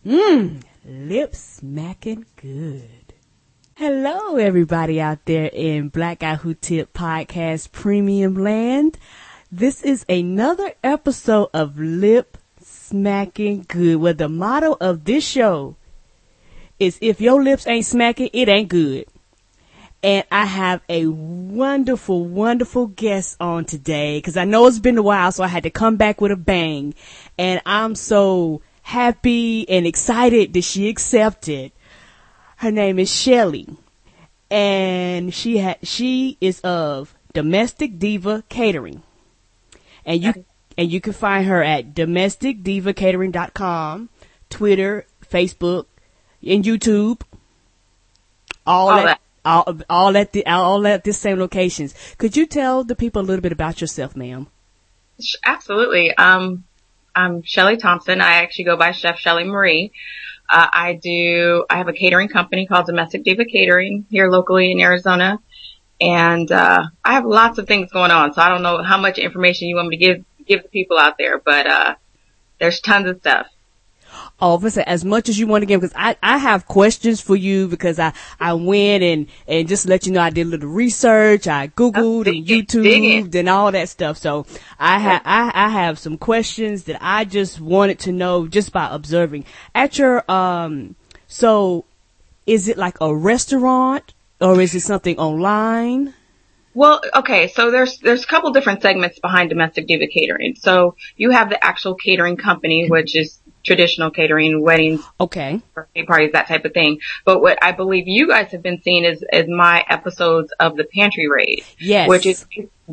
Lip smacking good. Hello, everybody out there in Black Guy Who Tip Podcast Premium Land. This is another episode of Lip Smacking Good, where the motto of this show is if your lips ain't smacking, it ain't good. And I have a wonderful, wonderful guest on today, because I know it's been a while, so I had to come back with a bang. And I'm so happy and excited that she accepted. Her name is Shelly, and she is of Domestic Diva Catering, and you can find her at domesticdivacatering.com, Twitter, Facebook, and YouTube. All at the same locations. Could you tell the people a little bit about yourself, ma'am? Absolutely. I'm Shelly Thompson. I actually go by Chef Shelly Marie. I have a catering company called Domestic Diva Catering here locally in Arizona. And, I have lots of things going on. So I don't know how much information you want me to give the people out there, but, there's tons of stuff. Oh, listen, as much as you want to give, because I have questions for you, because I went and just to let you know, I did a little research. I Googled and YouTubed and all that stuff. So I have some questions that I just wanted to know just by observing at your, so is it like a restaurant or is it something online? Well, okay, so there's a couple different segments behind Domestic Diva Catering. So you have the actual catering company, which is traditional catering, weddings, okay, birthday parties, that type of thing. But what I believe you guys have been seeing is my episodes of the Pantry Raid. Yes. Which is,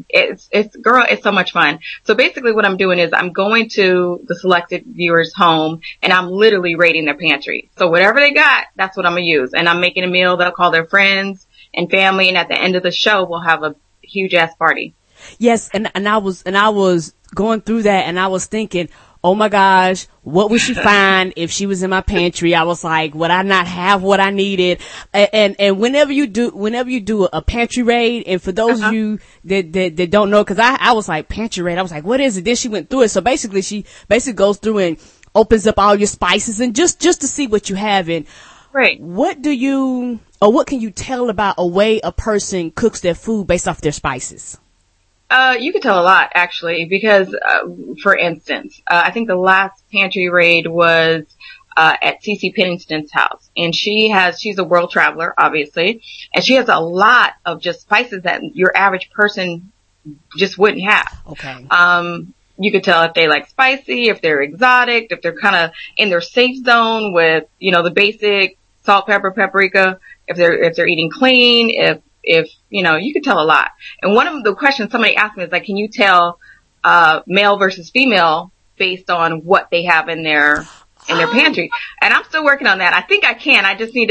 it's so much fun. So basically what I'm doing is I'm going to the selected viewers' home and I'm literally raiding their pantry. So whatever they got, that's what I'm gonna use. And I'm making a meal, they'll call their friends and family, and at the end of the show we'll have a huge ass party. Yes, and I was going through that and I was thinking, oh my gosh, what would she find if she was in my pantry? I was like, would I not have what I needed? And whenever you do a pantry raid, and for those of you that don't know, cause I was like, pantry raid, I was like, what is it? Then she went through it. So basically she goes through and opens up all your spices and just to see what you have. And right. What can you tell about a way a person cooks their food based off their spices? You could tell a lot, actually, because, for instance, I think the last pantry raid was, at CeCe Pennington's house. And she's a world traveler, obviously, and she has a lot of just spices that your average person just wouldn't have. Okay. You could tell if they like spicy, if they're exotic, if they're kind of in their safe zone with, the basic salt, pepper, paprika, if they're eating clean, if you could tell a lot. And one of the questions somebody asked me is like, can you tell male versus female based on what they have in their pantry? And I'm still working on that. I think I can. I just need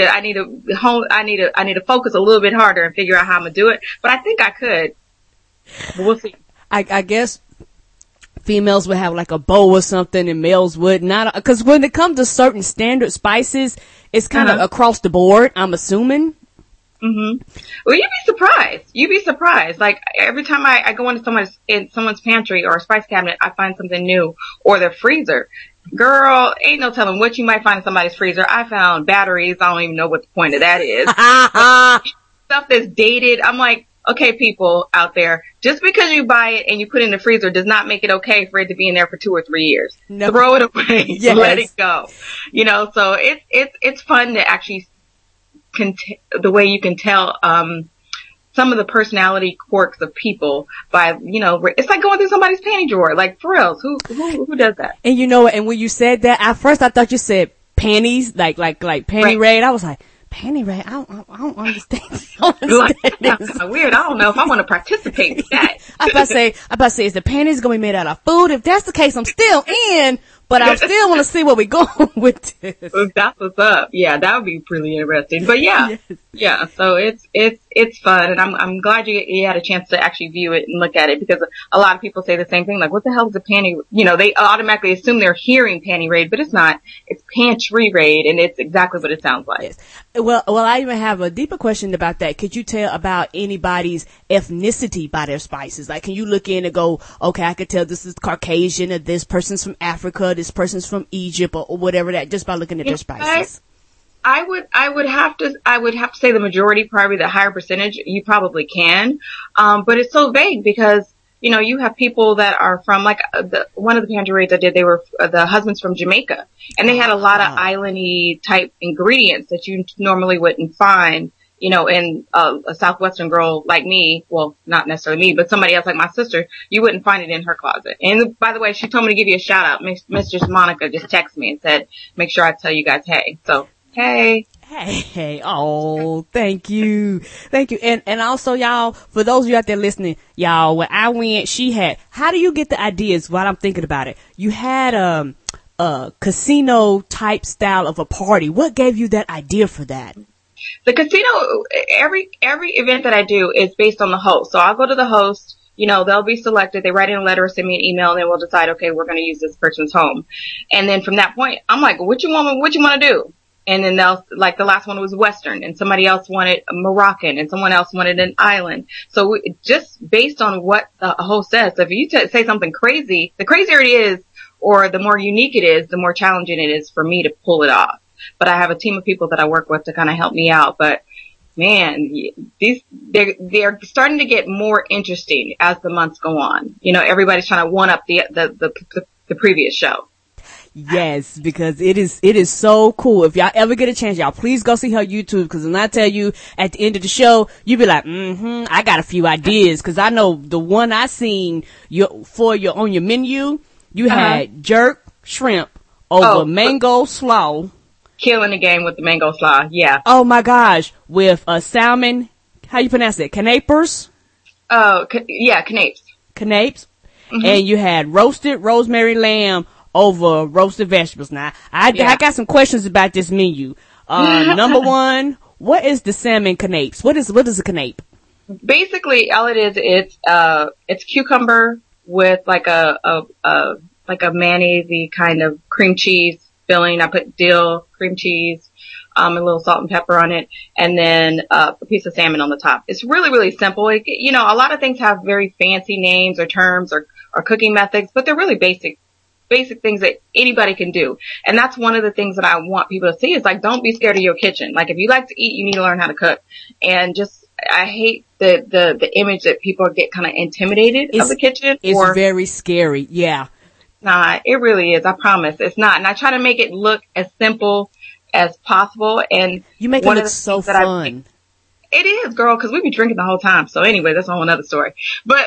to focus a little bit harder and figure out how I'm gonna do it. But I think I could. But we'll see. I guess females would have like a bowl or something and males would not, because when it comes to certain standard spices, it's kind of across the board, I'm assuming. Mm-hmm. Well, you'd be surprised. Like every time I go into someone's pantry or a spice cabinet, I find something new, or their freezer. Girl, ain't no telling what you might find in somebody's freezer. I found batteries. I don't even know what the point of that is. Stuff that's dated. I'm like, okay, people out there, just because you buy it and you put it in the freezer does not make it okay for it to be in there for 2 or 3 years. No. Throw it away. Yes. Let it go. So it's fun to actually the way you can tell some of the personality quirks of people by it's like going through somebody's panty drawer, like for real. Who does that? And and when you said that, at first I thought you said panties, like panty raid. I was like, panty raid? I don't understand. That's weird. I don't know if I want to participate with that. I about to say, is the panties gonna be made out of food? If that's the case, I'm still in. But I still want to see where we're going with this. That's what's up. Yeah, that would be pretty interesting. But yeah, yes. Yeah. So it's fun, and I'm glad you had a chance to actually view it and look at it, because a lot of people say the same thing. Like, what the hell is a panty? They automatically assume they're hearing panty raid, but it's not. It's pantry raid, and it's exactly what it sounds like. Yes. Well, I even have a deeper question about that. Could you tell about anybody's ethnicity by their spices? Like, can you look in and go, okay, I could tell this is Caucasian, or this person's from Africa, this person's from Egypt, or whatever that, just by looking at their spices? I would have to say the majority, probably the higher percentage, you probably can. But it's so vague because, you know, you have people that are from, like, one of the pantry raids I did, they were, the husbands from Jamaica, and they had a lot of island-y type ingredients that you normally wouldn't find, you know, in a Southwestern girl like me. Well, not necessarily me, but somebody else like my sister, you wouldn't find it in her closet. And by the way, she told me to give you a shout out. Mistress Monica just texted me and said, make sure I tell you guys hey. So, hey. Hey, oh, thank you. And also, y'all, for those of you out there listening, y'all, when I went, she had, how do you get the ideas while I'm thinking about it? You had, a casino type style of a party. What gave you that idea for that? The casino, every event that I do is based on the host. So I'll go to the host, you know, they'll be selected. They write in a letter, send me an email, and then we'll decide, okay, we're going to use this person's home. And then from that point, I'm like, what you want to do? And then they'll, like, the last one was Western, and somebody else wanted Moroccan, and someone else wanted an island. So just based on what the host says. So if you say something crazy, the crazier it is, or the more unique it is, the more challenging it is for me to pull it off. But I have a team of people that I work with to kind of help me out. But man, they're starting to get more interesting as the months go on. You know, everybody's trying to one up the previous show. Yes, because it is so cool. If y'all ever get a chance, y'all please go see her YouTube, because when I tell you at the end of the show, you be like, I got a few ideas, because I know the one I seen on your menu, you had jerk shrimp over mango slaw. Killing the game with the mango slaw, yeah. Oh my gosh, with salmon, how you pronounce it? Canapers? Oh, yeah, canapes. Canapes. Mm-hmm. And you had roasted rosemary lamb over roasted vegetables. Now, I got some questions about this menu. Number one, what is the salmon canapes? What is a canape? Basically, all it is, it's cucumber with like a mayonnaise kind of cream cheese filling. I put dill, cream cheese, a little salt and pepper on it, and then a piece of salmon on the top. It's really, really simple. You know, a lot of things have very fancy names or terms or cooking methods, but they're really basic things that anybody can do. And that's one of the things that I want people to see is, like, don't be scared of your kitchen. Like, if you like to eat, you need to learn how to cook. And I hate the image that people get kind of intimidated of the kitchen. It's very scary. Yeah. Nah, it really is. I promise. It's not. And I try to make it look as simple as possible. And you make it look so fun. It is, girl, because we be drinking the whole time. So anyway, that's a whole other story. But,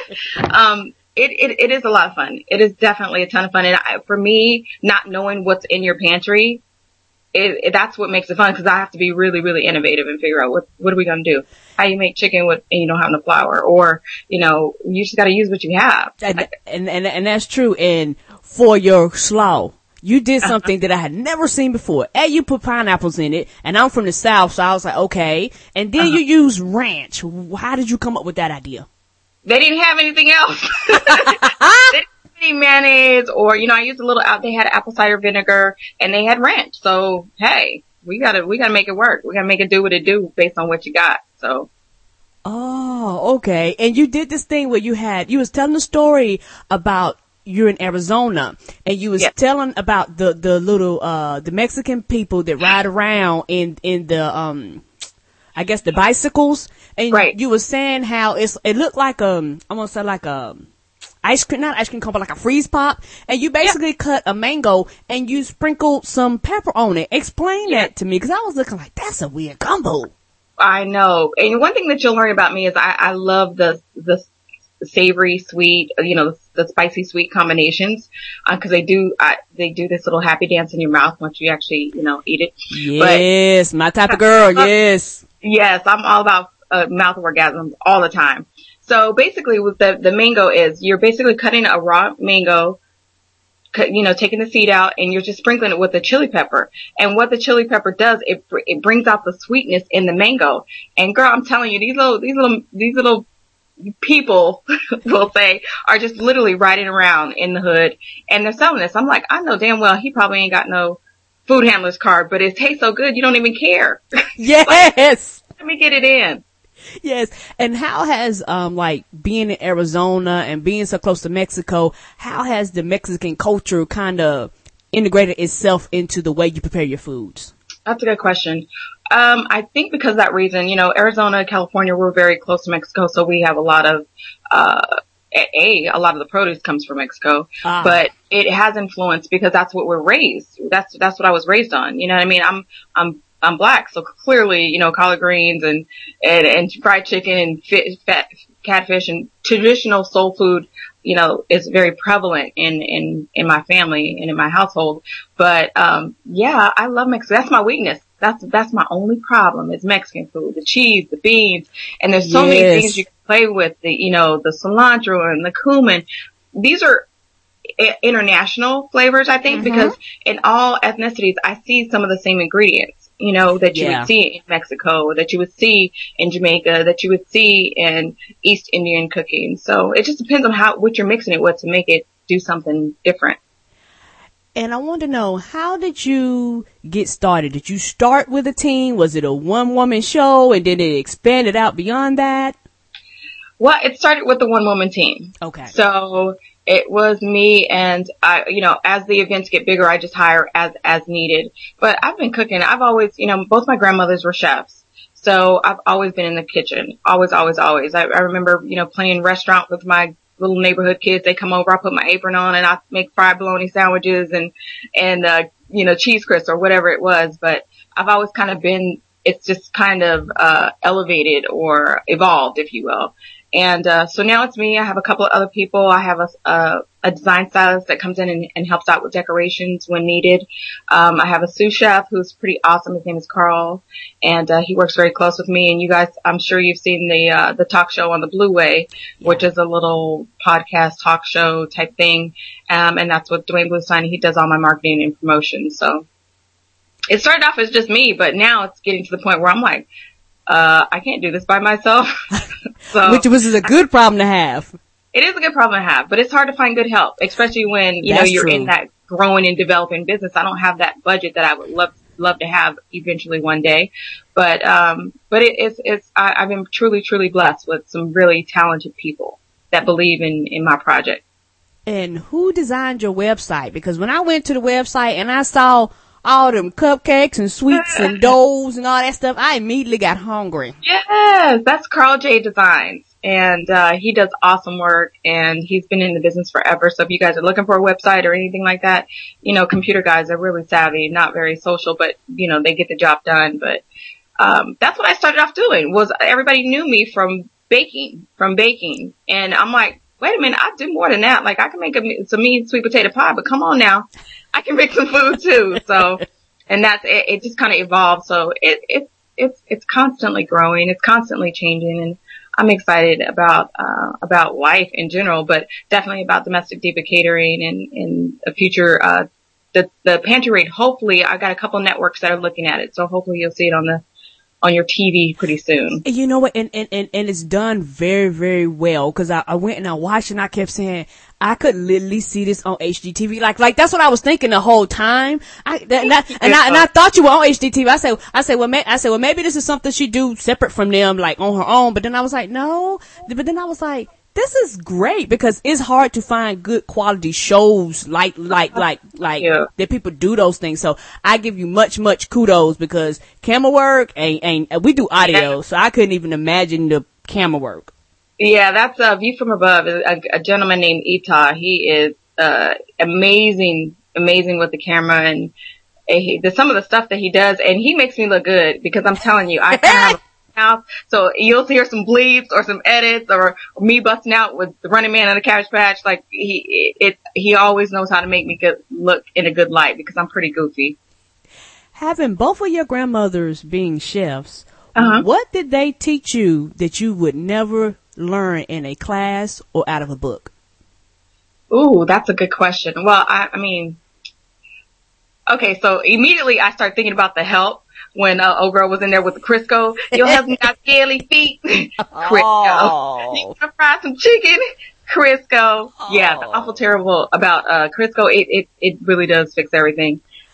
It is a lot of fun. It is definitely a ton of fun. And for me, not knowing what's in your pantry, that's what makes it fun, because I have to be really, really innovative and figure out what are we going to do? How you make chicken and you don't have no flour, or, you know, you just got to use what you have. And that's true. And for your slaw, you did something that I had never seen before. And you put pineapples in it, and I'm from the South, so I was like, okay. And then you use ranch. How did you come up with that idea? They didn't have anything else. They didn't have any mayonnaise, or, you know, I used they had apple cider vinegar, and they had ranch. So, hey, we gotta make it work. We gotta make it do what it do based on what you got. So. Oh, okay. And you did this thing where you was telling a story about you're in Arizona, and you was telling about the little, the Mexican people that ride around in the, I guess the bicycles. And you were saying how it looked like, I'm gonna say like ice cream, not ice cream cone, but like a freeze pop. And you basically cut a mango and you sprinkled some pepper on it. Explain that to me, cause I was looking like, that's a weird combo. I know. And one thing that you'll learn about me is I love the savory sweet, you know, the spicy sweet combinations, cause they do this little happy dance in your mouth once you actually, you know, eat it. Yes, my type of girl. Yes. Yes, I'm all about mouth orgasms all the time. So basically with the mango is, you're basically cutting a raw mango, you know, taking the seed out, and you're just sprinkling it with the chili pepper. And what the chili pepper does, it brings out the sweetness in the mango. And girl, I'm telling you, these little people will say are just literally riding around in the hood, and they're selling this. I'm like, I know damn well he probably ain't got no food handler's card, but it tastes so good you don't even care. Yes. Let me get it in. Yes. And how has, like being in Arizona and being so close to Mexico, how has the Mexican culture kind of integrated itself into the way you prepare your foods? That's a good question. I think because of that reason, Arizona, California, we're very close to Mexico, so we have a lot of, a lot of the produce comes from Mexico, but it has influence because that's what we're raised. That's what I was raised on. You know what I mean? I'm black, so clearly, collard greens and fried chicken and fat catfish and traditional soul food, is very prevalent in my family and in my household. But, yeah, I love Mexico. That's my weakness. That's my only problem is Mexican food, the cheese, the beans, and there's so many things you can play with, the cilantro and the cumin. These are international flavors, I think, because in all ethnicities, I see some of the same ingredients. That you would see in Mexico, that you would see in Jamaica, that you would see in East Indian cooking. So it just depends on what you're mixing it with to make it do something different. And I want to know, how did you get started? Did you start with a team? Was it a one-woman show and then it expanded out beyond that? Well, it started with the one-woman team. Okay. So it was me, and I, as the events get bigger, I just hire as needed. But I've been cooking. I've always, both my grandmothers were chefs. So I've always been in the kitchen. Always, always, always. I remember, playing restaurant with my little neighborhood kids. They come over, I put my apron on and I make fried bologna sandwiches and cheese crisps or whatever it was. But I've always kind of been, it's just kind of, elevated or evolved, if you will. And, so now it's me. I have a couple of other people. I have a design stylist that comes in and helps out with decorations when needed. I have a sous chef who's pretty awesome. His name is Carl, and, he works very close with me. And you guys, I'm sure you've seen the talk show on the Blue Way, which is a little podcast talk show type thing. And that's with Dwayne Bluestein. He does all my marketing and promotion. So it started off as just me, but now it's getting to the point where I'm like, I can't do this by myself. So, which is a good problem to have. It is a good problem to have, but it's hard to find good help, especially when, you're true. In that growing and developing business. I don't have that budget that I would love to have eventually one day. But I've been truly, truly blessed with some really talented people that believe in my project. And who designed your website? Because when I went to the website and I saw all them cupcakes and sweets and doughs and all that stuff, I immediately got hungry. Yes, that's Carl J Designs. And, he does awesome work, and he's been in the business forever. So if you guys are looking for a website or anything like that, computer guys are really savvy, not very social, but, they get the job done. But, that's what I started off doing, was everybody knew me from baking. And I'm like, wait a minute, I do more than that. Like, I can make some mean sweet potato pie, but come on now. I can make some food too. So, and that's, it just kind of evolved. So it's constantly growing. It's constantly changing. And I'm excited about life in general, but definitely about Domestic Diva Catering and a future, the pantry raid. Hopefully I got a couple networks that are looking at it. So hopefully you'll see it on your TV pretty soon. You know what? And it's done very, very well. Cause I went and I watched and I kept saying, I could literally see this on HGTV. Like that's what I was thinking the whole time. I thought you were on HGTV. I said, well, maybe this is something she do separate from them, like on her own. But then I was like, no. But then I was like, this is great because it's hard to find good quality shows like that people do those things. So I give you much kudos because camera work ain't we do audio, so I couldn't even imagine the camera work. Yeah, that's a View from Above. A gentleman named Ita. He is amazing with the camera and some of the stuff that he does, and he makes me look good because I'm telling you, I kind of have house. So you'll hear some bleeps or some edits or me busting out with the Running Man and the Cabbage Patch. Like he always knows how to make me look in a good light because I'm pretty goofy. Having both of your grandmothers being chefs, what did they teach you that you would never learn in a class or out of a book? Ooh, that's a good question. Well, I mean, okay, so immediately I start thinking about the help. When old girl was in there with the Crisco, your husband got scaly feet. Crisco. You want to fry some chicken? Crisco. Yeah, the awful terrible about Crisco. It really does fix everything.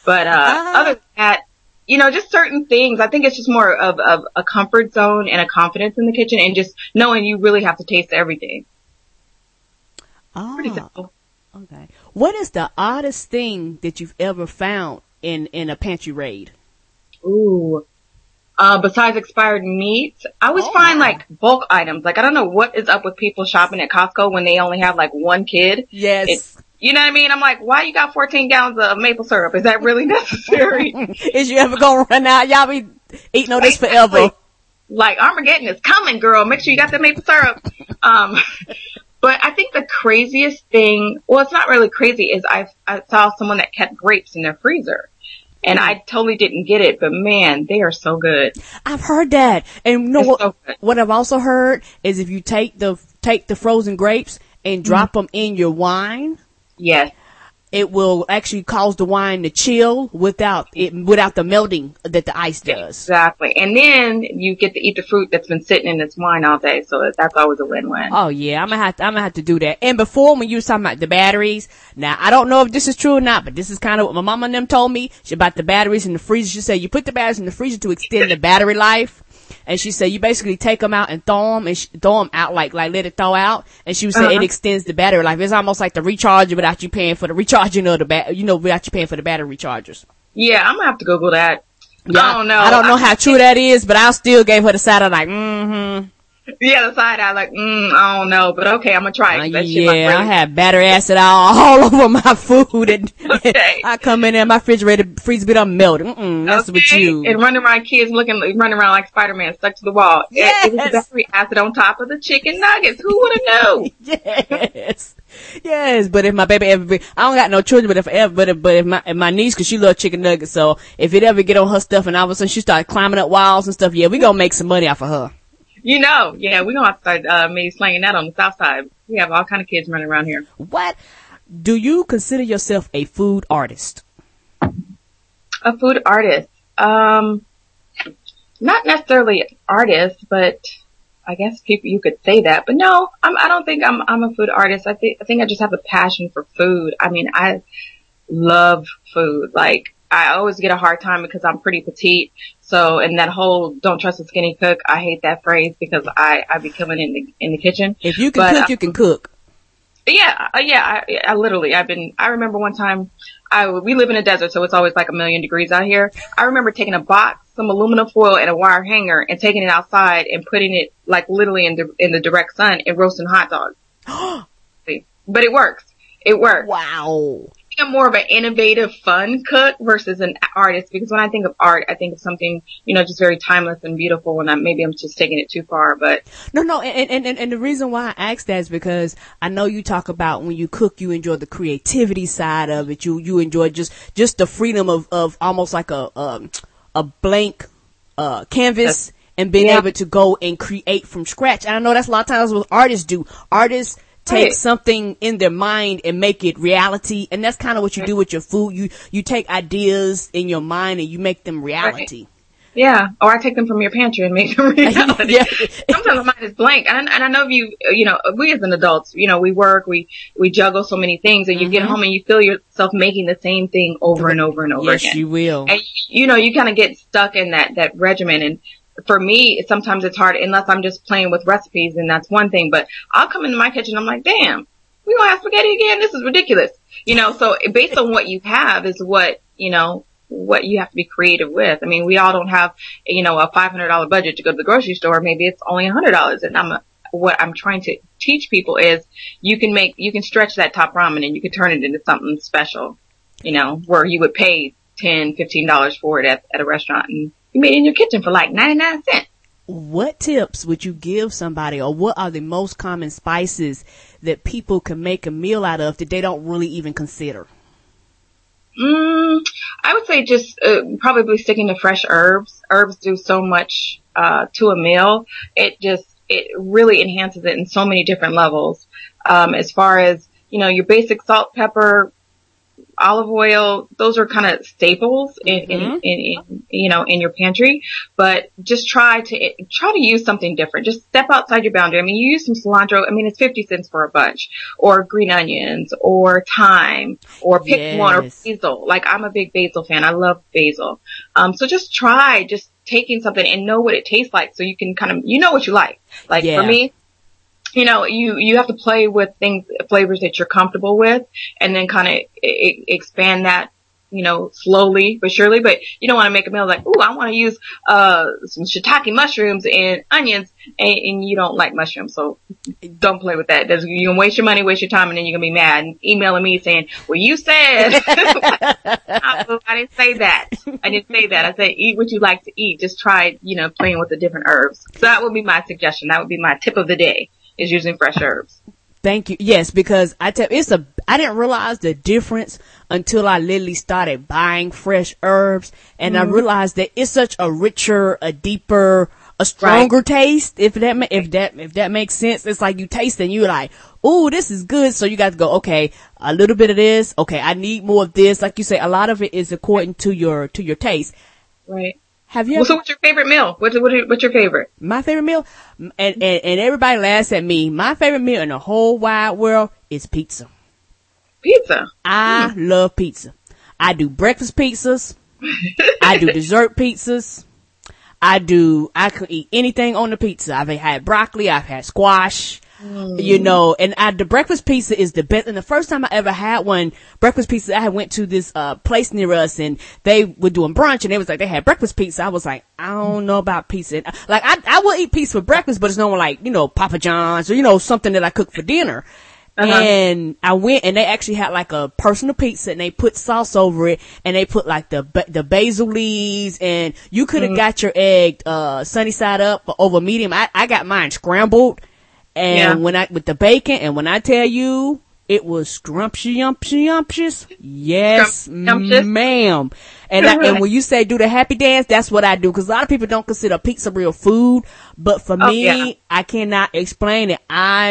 But, other than that, just certain things. I think it's just more of a comfort zone and a confidence in the kitchen and just knowing you really have to taste everything. Pretty simple. Okay. What is the oddest thing that you've ever found in a pantry raid? Ooh. Besides expired meats, I always find like bulk items. Like I don't know what is up with people shopping at Costco when they only have like one kid. Yes. You know what I mean? I'm like, why you got 14 gallons of maple syrup? Is that really necessary? Is you ever gonna run out? Y'all be eating on this forever. Like Armageddon is coming, girl. Make sure you got the maple syrup. But I think the craziest thing, well, it's not really crazy, is I saw someone that kept grapes in their freezer. And I totally didn't get it, but man, they are so good. I've heard that. And what I've also heard is if you take the frozen grapes and drop them in your wine. Yes. It will actually cause the wine to chill without the melting that the ice does. Exactly. And then you get to eat the fruit that's been sitting in this wine all day. So that's always a win-win. Oh yeah. I'm gonna have to do that. And before, when you were talking about the batteries, now I don't know if this is true or not, but this is kind of what my mama and them told me about the batteries in the freezer. She said you put the batteries in the freezer to extend the battery life. And she said you basically take them out and throw them out like let it thaw out. And she was saying it extends the battery life. It's almost like the recharger without you paying for the recharging of the without you paying for the battery rechargers. Yeah, I'm gonna have to Google that. Yeah, I don't know how true that is, but I still gave her the side. I'm like, mm-hmm. Yeah, the side eye, like, I don't know, but okay, I'm gonna try it. I have battery acid all over my food, and I come in there, my refrigerator freezer bit, I'm melting. That's what you. And running around kids running around like Spider-Man stuck to the wall. Yes. It was battery acid on top of the chicken nuggets. Who would have known? Yes. But if my baby I don't got no children, but if my niece, cause she loves chicken nuggets, so if it ever get on her stuff and all of a sudden she start climbing up walls and stuff, we gonna make some money off of her. We're gonna have to start, maybe slanging that on the south side. We have all kind of kids running around here. What? Do you consider yourself a food artist? A food artist? Not necessarily an artist, but I guess you could say that. But no, I don't think I'm a food artist. I think I just have a passion for food. I mean, I love food. Like, I always get a hard time because I'm pretty petite. So, and that whole "don't trust a skinny cook," I hate that phrase because I be coming in the kitchen. If you can cook, you can cook. Yeah. I literally, I remember one time we live in a desert, so it's always like 1,000,000 degrees out here. I remember taking a box, some aluminum foil and a wire hanger and taking it outside and putting it like literally in the direct sun and roasting hot dogs. But it works. It works. Wow. I'm more of an innovative, fun cook versus an artist, because when I think of art, I think of something, just very timeless and beautiful, and maybe I'm just taking it too far, but. No, and the reason why I asked that is because I know you talk about when you cook, you enjoy the creativity side of it. You enjoy just the freedom of almost like a blank, canvas and being able to go and create from scratch. And I know that's a lot of times what artists do. Artists take something in their mind and make it reality, and that's kind of what you do with your food. You take ideas in your mind and you make them reality. Right. Yeah, or I take them from your pantry and make them reality. Sometimes my mind is blank, and I know we as an adults, we work, we juggle so many things, and you get home and you feel yourself making the same thing over and over and over again. Yes, you will. And you kind of get stuck in that regimen, and for me, sometimes it's hard unless I'm just playing with recipes, and that's one thing. But I'll come into my kitchen, I'm like, damn, we gonna have spaghetti again? This is ridiculous. So based on what you have is what you have to be creative with. I mean, we all don't have, a $500 budget to go to the grocery store. Maybe it's only $100. And what I'm trying to teach people is you can stretch that top ramen and you can turn it into something special, where you would pay $10, $15 for it at a restaurant, and you made it in your kitchen for like 99 cents. What tips would you give somebody, or what are the most common spices that people can make a meal out of that they don't really even consider? I would say just probably sticking to fresh herbs. Herbs do so much to a meal. It really enhances it in so many different levels. As far as, your basic salt, pepper, olive oil, those are kind of staples in your pantry, but just try to use something different. Just step outside your boundary. I mean, you use some cilantro. I mean, it's 50 cents for a bunch, or green onions, or thyme, or pick one, or basil. Like, I'm a big basil fan. I love basil. So just try taking something and know what it tastes like, so you can kind of, what you like. Like, for me, you have to play with flavors that you're comfortable with, and then kind of expand that, slowly but surely. But you don't want to make a meal like, ooh, I want to use, some shiitake mushrooms and onions, and you don't like mushrooms. So don't play with that. You're going to waste your money, waste your time, and then you're going to be mad and emailing me saying, well, you said, I didn't say that. I didn't say that. I said, eat what you like to eat. Just try, playing with the different herbs. So that would be my suggestion. That would be my tip of the day, is using fresh herbs. Thank you. Yes, because I didn't realize the difference until I literally started buying fresh herbs, and I realized that it's such a richer, a deeper, a stronger taste. If that makes sense. It's like you taste it and you're like, ooh, this is good. So you got to go, okay, a little bit of this. Okay, I need more of this. Like you say, a lot of it is according to your taste. Right. Have you so what's your favorite meal? What's your favorite? My favorite meal? And everybody laughs at me. My favorite meal in the whole wide world is pizza. Pizza? I love pizza. I do breakfast pizzas. I do dessert pizzas. I could eat anything on the pizza. I've had broccoli. I've had squash. And the breakfast pizza is the best. And the first time I ever had breakfast pizza, I went to this, place near us, and they were doing brunch, and they had breakfast pizza. I was like, I don't know about pizza. Like, I will eat pizza for breakfast, but it's no like, Papa John's or, something that I cook for dinner. And I went, and they actually had like a personal pizza, and they put sauce over it, and they put like the basil leaves, and you could have got your egg, sunny side up over medium. I got mine scrambled. And with the bacon, and when I tell you, it was scrumptious. Yes, ma'am. And when you say do the happy dance, that's what I do. Cause a lot of people don't consider pizza real food, but for me, I cannot explain it.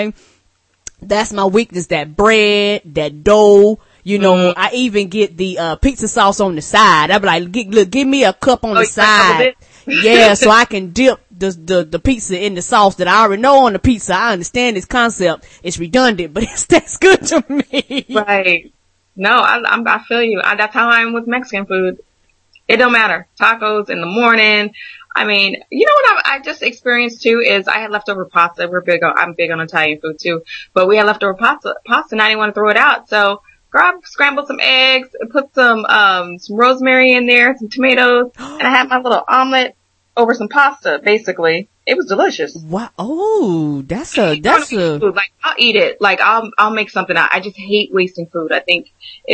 That's my weakness, that bread, that dough. I even get the, pizza sauce on the side. I be like, give me a cup on the side. Yeah, so I can dip the pizza in the sauce that I already know on the pizza. I understand this concept. It's redundant, but that's good to me. Right. No, I feel you. That's how I am with Mexican food. It don't matter. Tacos in the morning. I mean, what I just experienced too is I had leftover pasta. I'm big on Italian food too, but we had leftover pasta and I didn't want to throw it out. So scrambled some eggs, put some rosemary in there, some tomatoes, and I had my little omelet over some pasta, basically. It was delicious. Wow. Oh, that's a. Food. Like, I'll eat it. Like, I'll make something out. I just hate wasting food. I think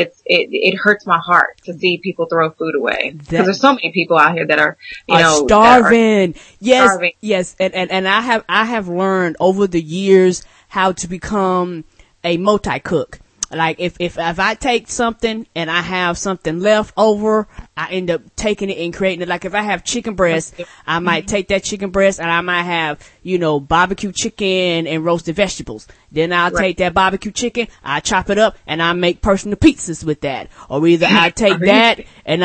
it hurts my heart to see people throw food away. Because there's so many people out here that are, starving. Yes. And I have learned over the years how to become a multi-cook. Like, if I take something and I have something left over, I end up taking it and creating it. Like, if I have chicken breast, I might take that chicken breast and I might have, barbecue chicken and roasted vegetables. Then I'll take that barbecue chicken, I chop it up, and I make personal pizzas with that. Or either I take that and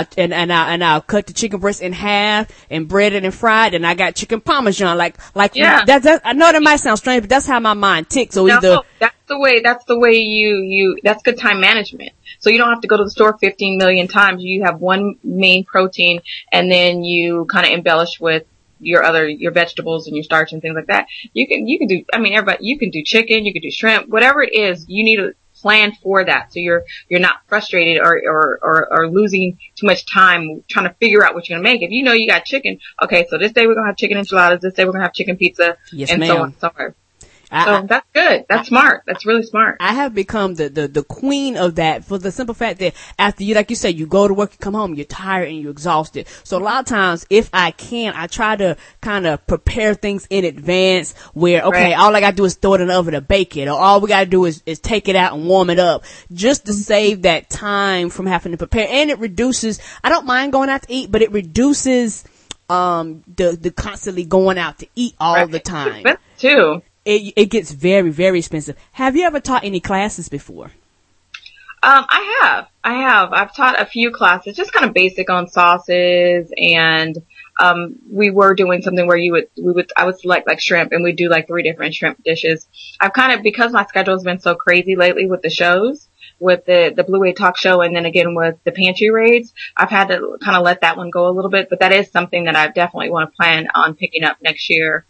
I'll cut the chicken breast in half and bread it and fry it, and I got chicken parmesan. That I know that might sound strange, but that's how my mind ticks. So that's the way you that's good time management. So you don't have to go to the store 15 million times. You have one main protein, and then you kind of embellish with your vegetables and your starch and things like that. You can do, everybody, you can do chicken, you can do shrimp, whatever it is, you need to plan for that. So you're not frustrated or losing too much time trying to figure out what you're going to make. If you got chicken, okay, so this day we're going to have chicken enchiladas, this day we're going to have chicken pizza, and so on and so forth. So that's good. That's smart. That's really smart. I have become the queen of that for the simple fact that after you, like you said, you go to work, you come home, you're tired and you're exhausted. So a lot of times, if I can, I try to kind of prepare things in advance where, okay, all I gotta do is throw it in the oven to bake it, or all we gotta do is take it out and warm it up, just to save that time from having to prepare. And it reduces, I don't mind going out to eat, but it reduces, the constantly going out to eat all the time. That's too. It gets very, very expensive. Have you ever taught any classes before? I have. I've taught a few classes, just kind of basic on sauces, and we were doing something where I would select like shrimp, and we'd do like 3 different shrimp dishes. I've kind of, because my schedule has been so crazy lately with the shows, with the Blue Wave Talk Show, and then again with the pantry raids, I've had to kind of let that one go a little bit, but that is something that I definitely want to plan on picking up next year.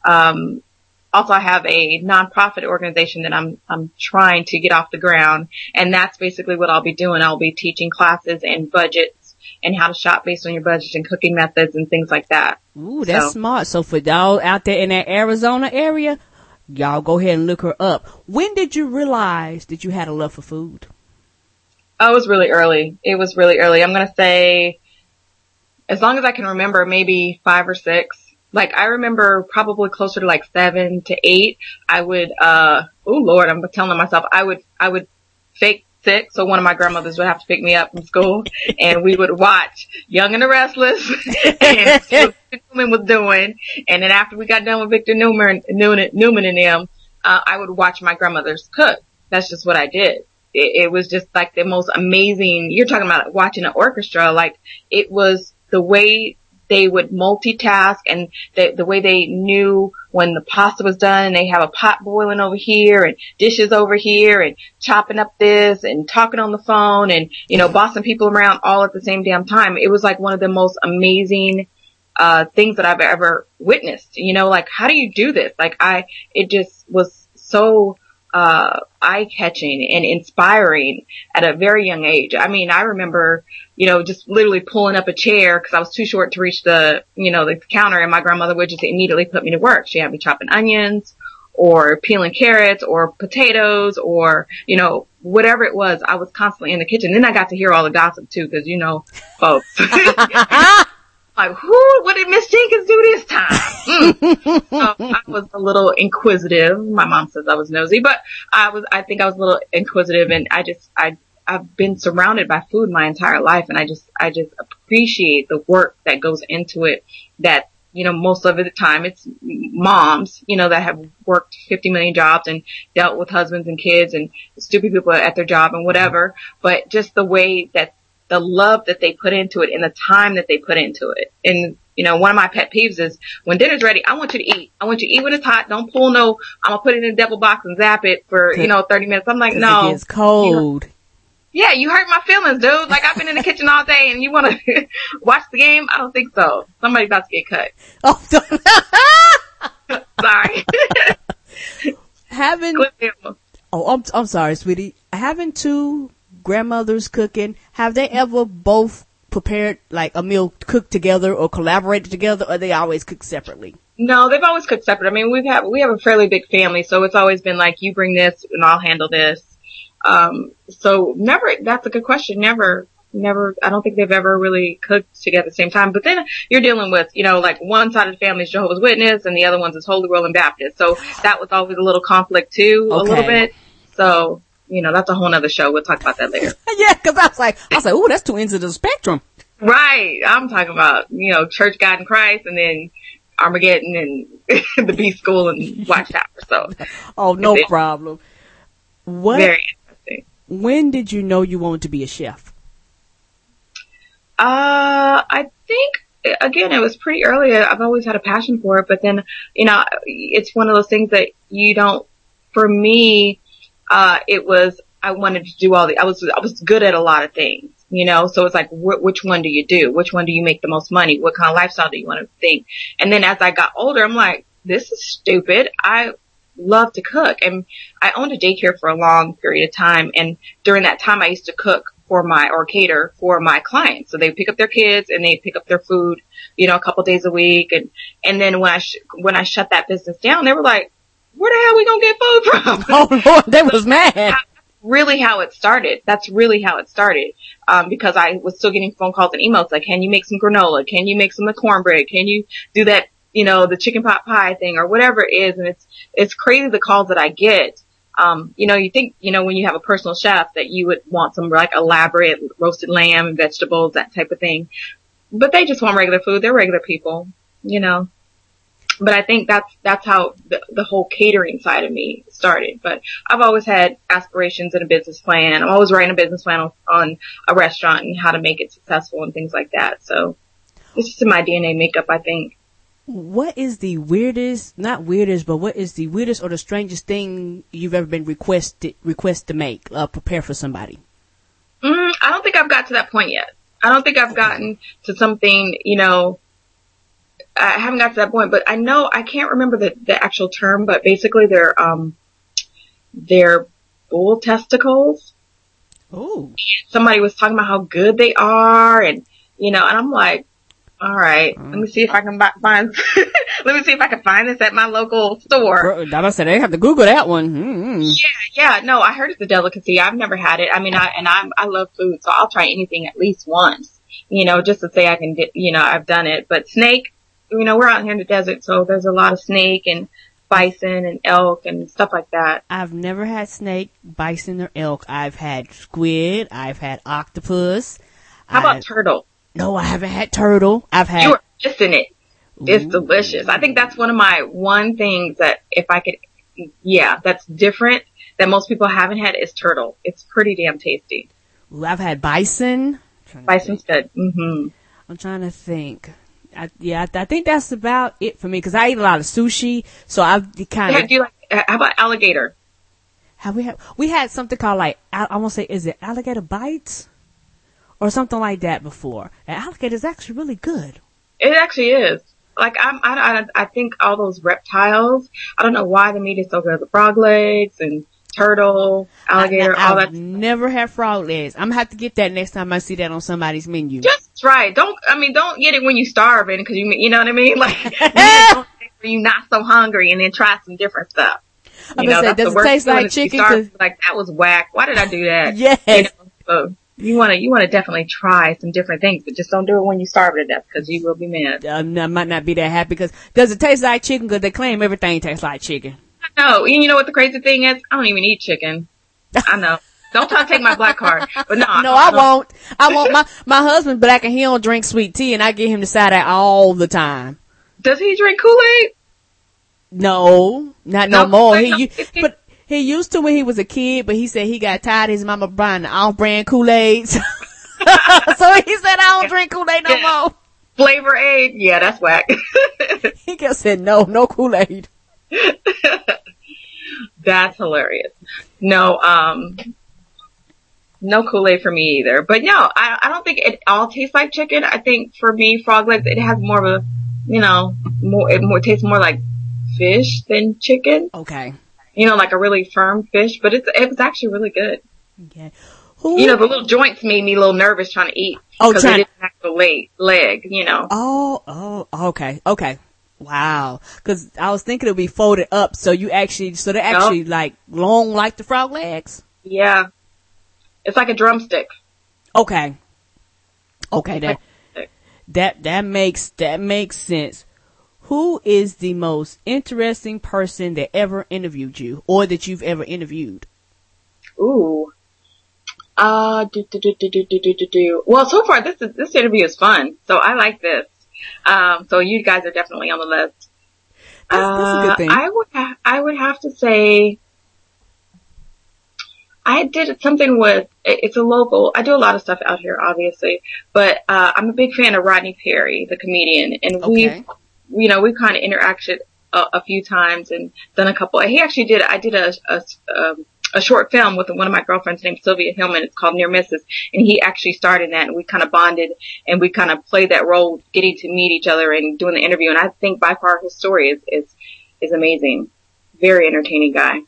Also, I have a nonprofit organization that I'm trying to get off the ground, and that's basically what I'll be doing. I'll be teaching classes and budgets and how to shop based on your budget and cooking methods and things like that. Ooh, that's smart. So for y'all out there in that Arizona area, y'all go ahead and look her up. When did you realize that you had a love for food? Oh, it was really early. I'm going to say, as long as I can remember, maybe 5 or 6. Like, I remember probably closer to like 7 to 8, I would, oh Lord, I'm telling myself, I would fake sick. So one of my grandmothers would have to pick me up from school, and we would watch Young and the Restless and see what Victor Newman was doing. And then after we got done with Victor Newman and them, I would watch my grandmother's cook. That's just what I did. It was just like the most amazing, you're talking about watching an orchestra, like it was the way they would multitask, and the way they knew when the pasta was done, and they have a pot boiling over here and dishes over here and chopping up this and talking on the phone and, bossing people around all at the same damn time. It was like one of the most amazing, things that I've ever witnessed. Like, how do you do this? Like, it just was so, eye-catching and inspiring at a very young age. I mean, I remember, just literally pulling up a chair because I was too short to reach the counter, and my grandmother would just immediately put me to work. She had me chopping onions or peeling carrots or potatoes or, whatever it was. I was constantly in the kitchen. Then I got to hear all the gossip too, because, folks. Like, what did Miss Jenkins do this time? So I was a little inquisitive. My mom says I was nosy, but I think I was a little inquisitive, and I've been surrounded by food my entire life, and I just appreciate the work that goes into it. That, most of the time it's moms, that have worked 50 million jobs and dealt with husbands and kids and stupid people at their job and whatever, but just the way that the love that they put into it and the time that they put into it. And, one of my pet peeves is when dinner's ready, I want you to eat. I want you to eat when it's hot. Don't pull I'm going to put it in a double box and zap it for, 30 minutes. I'm like, no. It's cold. Yeah, you hurt my feelings, dude. Like, I've been in the kitchen all day and you want to watch the game? I don't think so. Somebody's about to get cut. Oh, sorry. I'm sorry, sweetie. Having 2 grandmothers cooking, have they ever both prepared like a meal, cooked together or collaborated together, or they always cook separately? No, they've always cooked separate. I mean, we have a fairly big family, so it's always been like, you bring this and I'll handle this. So never, that's a good question. Never, I don't think they've ever really cooked together at the same time. But then you're dealing with, like one side of the family is Jehovah's Witness and the other one's is Holy Roller Baptist. So that was always a little conflict too, a little bit. So, that's a whole nother show. We'll talk about that later. Yeah, cause I was like, ooh, that's 2 ends of the spectrum. Right. I'm talking about, Church God in Christ, and then Armageddon and the B School and Watchtower. So. Oh, no problem. Very interesting. When did you know you wanted to be a chef? I think, again, it was pretty early. I've always had a passion for it, but then, it's one of those things that for me, it was, I wanted to do I was good at a lot of things, so it's like, which one do you do? Which one do you make the most money? What kind of lifestyle do you want to think? And then as I got older, I'm like, this is stupid. I love to cook, and I owned a daycare for a long period of time. And during that time, I used to cook cater for my clients. So they pick up their kids and they pick up their food, a couple days a week. And then when I shut that business down, they were like, where the hell are we going to get food from? Oh Lord, they was mad. That's really how it started. Because I was still getting phone calls and emails like, can you make some granola? Can you make some cornbread? Can you do that, the chicken pot pie thing or whatever it is? And it's crazy the calls that I get. You think, when you have a personal chef that you would want some like elaborate roasted lamb and vegetables, that type of thing. But they just want regular food. They're regular people, But I think that's how the whole catering side of me started. But I've always had aspirations and a business plan. I'm always writing a business plan on a restaurant and how to make it successful and things like that. So it's just in my DNA makeup, I think. What is the weirdest, not weirdest, but what is the weirdest or the strangest thing you've ever been request to make, prepare for somebody? I don't think I've got to that point yet. I don't think I've gotten to something, I haven't got to that point, but I know, I can't remember the actual term, but basically they're bull testicles. Oh. Somebody was talking about how good they are and, and I'm like, all right, let me see if I can find, let me see if I can find this at my local store. I said, they have to Google that one. Mm-hmm. Yeah, no, I heard it's a delicacy. I've never had it. I mean, I love food, so I'll try anything at least once, just to say I can get, I've done it. But snake, we're out here in the desert, so there's a lot of snake and bison and elk and stuff like that. I've never had snake, bison, or elk. I've had squid. I've had octopus. How about turtle? No, I haven't had turtle. I've had. You were missing it. It's delicious. I think that's one of my things that if I could, that's different that most people haven't had is turtle. It's pretty damn tasty. Ooh, I've had bison. Bison's good. Mm-hmm. I'm trying to think. I think that's about it for me because I eat a lot of sushi, so I've kind of. How about alligator? We had something called I want to say, is it alligator bites? Or something like that before. And alligator is actually really good. It actually is. Like I think all those reptiles. I don't know why the meat is so good. The frog legs and turtle, alligator, all that. I've never had frog legs. I'm gonna have to get that next time I see that on somebody's menu. Just try it. Don't get it when you're starving because you know what I mean. Like you're not so hungry, and then try some different stuff. Does it taste like chicken? Like that was whack. Why did I do that? Yes. So, you want to definitely try some different things, but just don't do it when you starve to death because you will be mad. I might not be that happy because does it taste like chicken? Because they claim everything tastes like chicken. I know. And you know what the crazy thing is? I don't even eat chicken. I know. Don't try to take my black card. But no, I won't. I won't. My husband's black and he don't drink sweet tea, and I get him to side eye all the time. Does he drink Kool-Aid? No, not no more. But he used to when he was a kid, but he said he got tired of his mama buying the off-brand Kool-Aids. So he said, I don't drink Kool-Aid no more. Flavor Aid? Yeah, that's whack. He just said, no Kool-Aid. That's hilarious. No Kool-Aid for me either. But no, I don't think it all tastes like chicken. I think for me, frog legs, it has more of a, it tastes more like fish than chicken. Okay. Like a really firm fish, but it was actually really good. Okay. The little joints made me a little nervous trying to eat. Because I didn't have the leg, Oh, okay. Wow. Cause I was thinking it would be folded up, so they're actually like long like the frog legs? Yeah. It's like a drumstick. Okay. That makes sense. Who is the most interesting person that ever interviewed you or that you've ever interviewed? Ooh. Well, so far this interview is fun. So I like this. So you guys are definitely on the list. That's a good thing. I would have to say I did something with, it's a local, I do a lot of stuff out here, obviously, but, I'm a big fan of Rodney Perry, the comedian, and we've kind of interacted a few times and done a couple. I did a short film with one of my girlfriends named Sylvia Hillman. It's called Near Misses. And he actually starred in that and we kind of bonded and we kind of played that role, getting to meet each other and doing the interview. And I think by far his story is amazing. Very entertaining guy.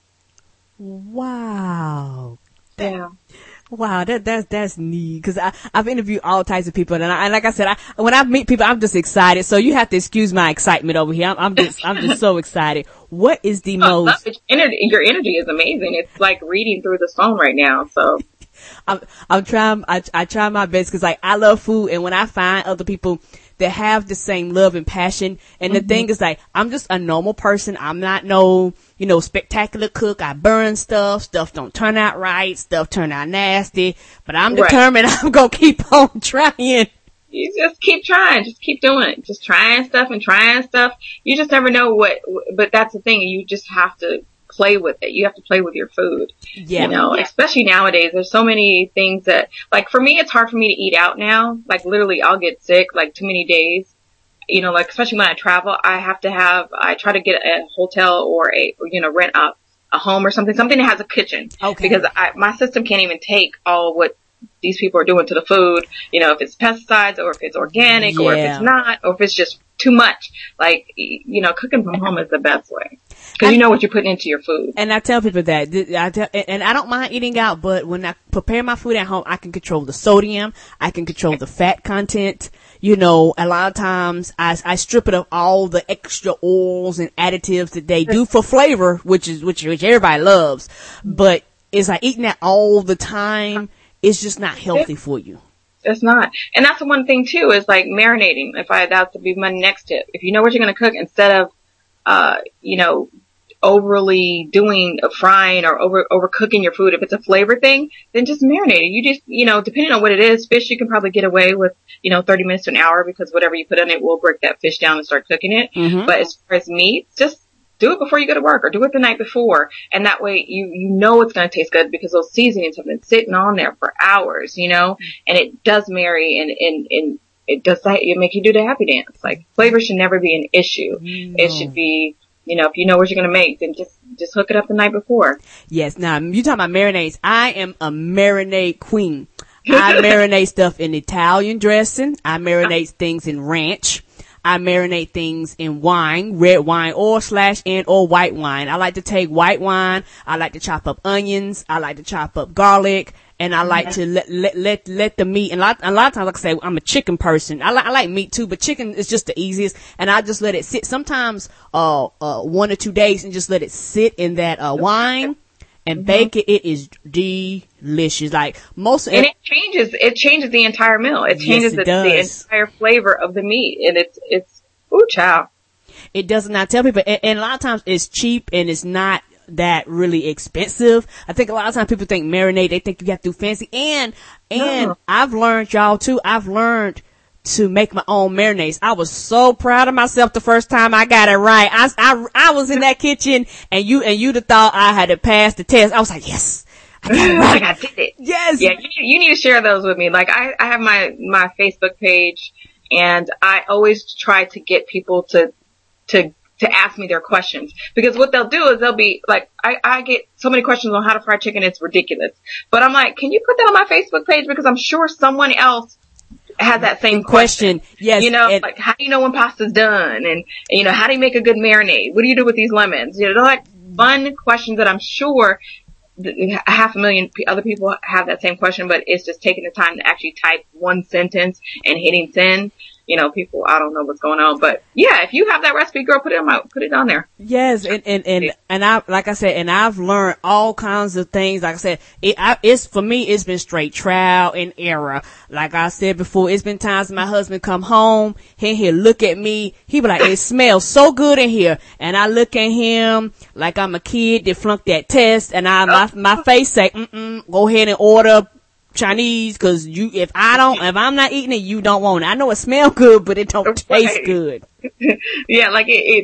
Wow. Yeah. Wow, that's neat. Cause I've interviewed all types of people and like I said, when I meet people, I'm just excited. So you have to excuse my excitement over here. I'm just so excited. What is the most? Your energy is amazing. It's like reading through this phone right now. So. I'm trying, I try my best cause like I love food and when I find other people that have the same love and passion and the thing is like, I'm just a normal person. I'm not no, spectacular cook. I burn stuff don't turn out right, stuff turn out nasty, but I'm determined I'm gonna keep on trying. You just keep trying. Just keep doing it. Just trying stuff. You just never know but that's the thing. You just have to play with it. You have to play with your food. Yeah. Especially nowadays. There's so many things that, like, for me, it's hard for me to eat out now. Like, literally, I'll get sick, like, too many days. Like, especially when I travel, I try to get a hotel or rent a home or something that has a kitchen. Okay. Because my system can't even take all what these people are doing to the food, if it's pesticides or if it's organic or if it's not, or if it's just too much. Like, cooking from home is the best way. Because you know what you're putting into your food. And I tell people that, and I don't mind eating out, but when I prepare my food at home, I can control the sodium, I can control the fat content. A lot of times I strip it of all the extra oils and additives that they do for flavor, which everybody loves. But it's like eating that all the time is just not healthy for you. It's not. And that's the one thing too, is like marinating. That would be my next tip. If you know what you're going to cook, instead of, overly doing a frying or overcooking your food, if it's a flavor thing, then just marinate it. You just, depending on what it is, fish you can probably get away with, 30 minutes to an hour, because whatever you put in it will break that fish down and start cooking it. Mm-hmm. But as far as meat, just do it before you go to work, or do it the night before. And that way you know it's going to taste good, because those seasonings have been sitting on there for hours, and it does marry and it does that. It make you do the happy dance. Like, flavor should never be an issue. No. It should be, if you know what you're going to make, then just hook it up the night before. Yes. Now, you talking about marinades. I am a marinade queen. I marinate stuff in Italian dressing. I marinate things in ranch. I marinate things in wine, red wine or white wine. I like to take white wine. I like to chop up onions. I like to chop up garlic. And I like to let the meat, and a lot of times, like I say, I'm a chicken person. I like meat too, but chicken is just the easiest. And I just let it sit sometimes, 1 or 2 days, and just let it sit in that, wine and bake it. It is delicious. Like and it changes the entire meal. It changes the entire flavor of the meat. And it's, ooh, child. It does not tell people, and a lot of times it's cheap and it's not that really expensive. I think a lot of times people think marinade, they think you have to do fancy. And I've learned, y'all too, to make my own marinades. I was so proud of myself the first time I got it right. I was in that kitchen, and you'd have thought I had to pass the test. I was like, yes, I got it right. I did it. Yes. Yeah, you need to share those with me. Like, I have my Facebook page, and I always try to get people to ask me their questions, because what they'll do is they'll be like, I get so many questions on how to fry chicken, it's ridiculous. But I'm like, can you put that on my Facebook page? Because I'm sure someone else has that same question. Yes. Like, how do you know when pasta's done? And how do you make a good marinade? What do you do with these lemons? They're like fun questions that I'm sure 500,000 other people have that same question, but it's just taking the time to actually type one sentence and hitting send. People, I don't know what's going on, but yeah, if you have that recipe, girl, put it on there. Yes. And I, like I said, and I've learned all kinds of things. Like I said, it's for me, it's been straight trial and error. Like I said before, it's been times my husband come home, he'll look at me, he be like, it smells so good in here. And I look at him like I'm a kid that flunked that test, and my face say, go ahead and order Chinese, cause if I'm not eating it, you don't want it. I know it smells good, but it don't taste good. Yeah, like and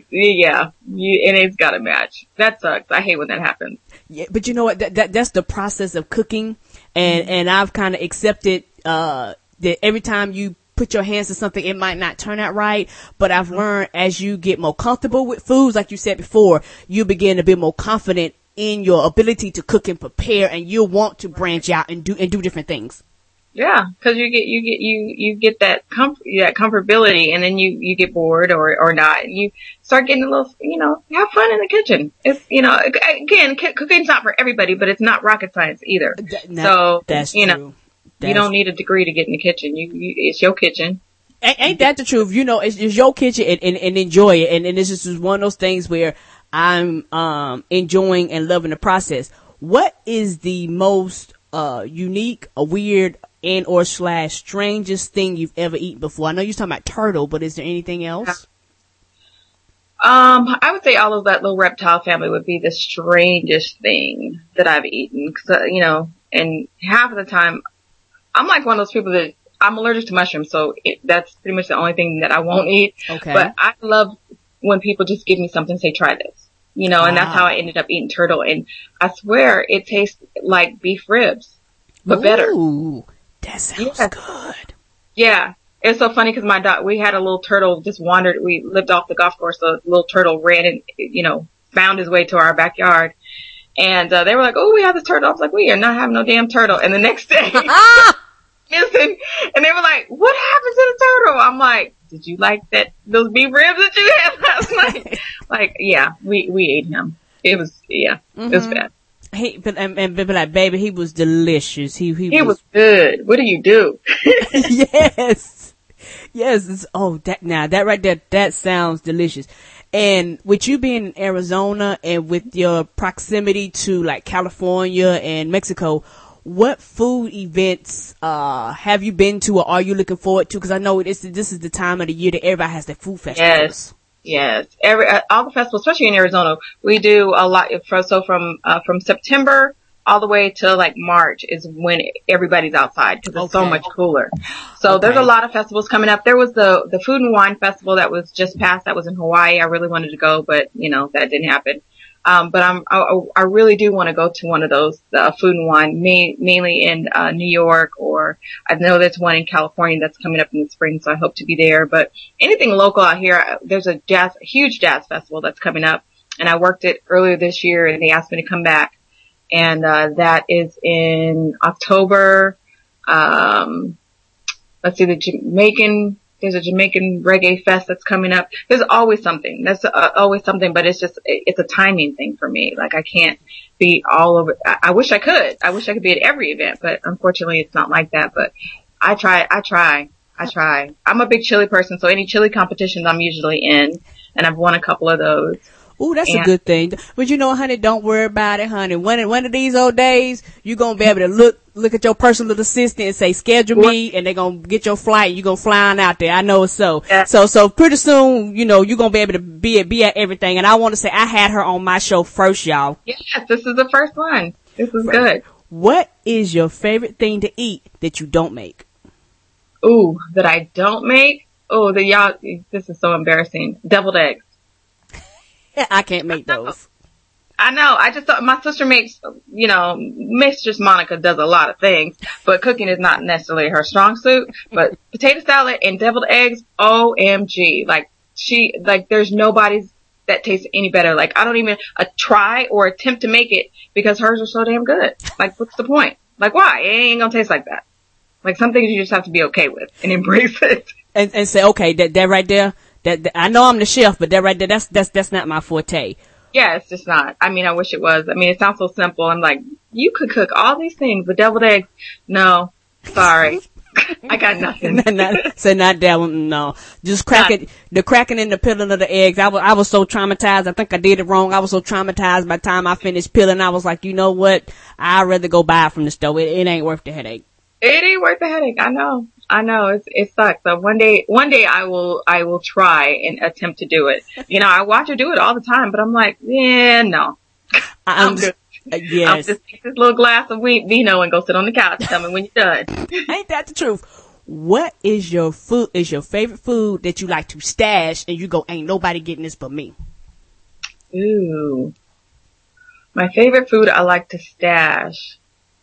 it's gotta match. That sucks. I hate when that happens. Yeah, but you know what? That's the process of cooking, and I've kind of accepted, that every time you put your hands to something, it might not turn out right, but I've learned as you get more comfortable with foods, like you said before, you begin to be more confident in your ability to cook and prepare, and you'll want to branch out and do different things. Yeah, because you get that comfortability, and then you get bored or not, and you start getting a little, have fun in the kitchen. It's, again, cooking's not for everybody, but it's not rocket science either. That's true. You don't need a degree to get in the kitchen. It's your kitchen. Ain't that the truth? It's your kitchen, and enjoy it. And this is just one of those things where I'm enjoying and loving the process. What is the most unique, weird, and or / strangest thing you've ever eaten before? I know you're talking about turtle, but is there anything else? I would say all of that little reptile family would be the strangest thing that I've eaten. 'Cause, and half of the time, I'm like one of those people that I'm allergic to mushrooms, so that's pretty much the only thing that I won't eat. Okay. But I love when people just give me something and say, try this. You know, and that's how I ended up eating turtle. And I swear it tastes like beef ribs, but better. Ooh, that sounds good. Yeah. It's so funny because we had a little turtle just wandered. We lived off the golf course, so a little turtle ran and, you know, found his way to our backyard. And, they were like, oh, we have this turtle. I was like, we are not having no damn turtle. And the next day, missing. And they were like, what happened to the turtle? I'm like, did you like those beef ribs that you had last night? Like, yeah, we ate him. It was, it was bad. But like, baby, he was delicious. He was good. What do you do? Yes. That right there, that sounds delicious. And with you being in Arizona and with your proximity to like California and Mexico, what food events, have you been to or are you looking forward to? Cause I know this is the time of the year that everybody has their food festivals. Yes. All the festivals, especially in Arizona, we do a lot. From September all the way to like March is when everybody's outside because it's so much cooler. So there's a lot of festivals coming up. There was the Food and Wine Festival that was just passed. That was in Hawaii. I really wanted to go, but you know, that didn't happen. But I really do want to go to one of those, Food and Wine, mainly in, New York, or I know there's one in California that's coming up in the spring, so I hope to be there. But anything local out here, there's a huge jazz festival that's coming up, and I worked it earlier this year, and they asked me to come back. And, that is in October. Let's see, there's a Jamaican reggae fest that's coming up. There's always something. Always something, but it's a timing thing for me. Like I can't be all over. I wish I could. I wish I could be at every event, but unfortunately it's not like that. But I try. I'm a big chili person, so any chili competitions I'm usually in, and I've won a couple of those. Ooh, that's a good thing. But you know, honey, don't worry about it, honey. One of these old days, you're going to be able to look at your personal assistant and say, schedule me, and they're going to get your flight. You're going to fly on out there. I know it's so. Yeah. So pretty soon, you know, you're going to be able to be at everything. And I want to say, I had her on my show first, y'all. Yes, this is the first one. This is good. What is your favorite thing to eat that you don't make? Ooh, that I don't make? Oh, this is so embarrassing. Deviled eggs. I can't make those. I know. I just thought my sister makes, you know, Mistress Monica does a lot of things, but cooking is not necessarily her strong suit. But potato salad and deviled eggs, OMG. There's nobody's that tastes any better. Like, I don't even try or attempt to make it because hers are so damn good. Like, what's the point? Like, why? It ain't gonna taste like that. Like, some things you just have to be okay with and embrace it. And say, okay, that right there, that I know I'm the chef, but that right there, that's not my forte. Yeah, it's just not. I mean, I wish it was. I mean, it sounds so simple. I'm like, you could cook all these things, but deviled eggs, no, sorry. I got nothing. Not that one, no. Just the cracking and the peeling of the eggs. I was so traumatized. I think I did it wrong. I was so traumatized by the time I finished peeling. I was like, you know what? I'd rather go buy it from the store. It ain't worth the headache. It ain't worth the headache. I know. It sucks. So one day I will try and attempt to do it. You know, I watch her do it all the time, but I'm like, yeah, no. I'm just take this little glass of vino and go sit on the couch and tell me when you're done. Ain't that the truth? What is your favorite food that you like to stash and you go, ain't nobody getting this but me? Ooh. My favorite food I like to stash.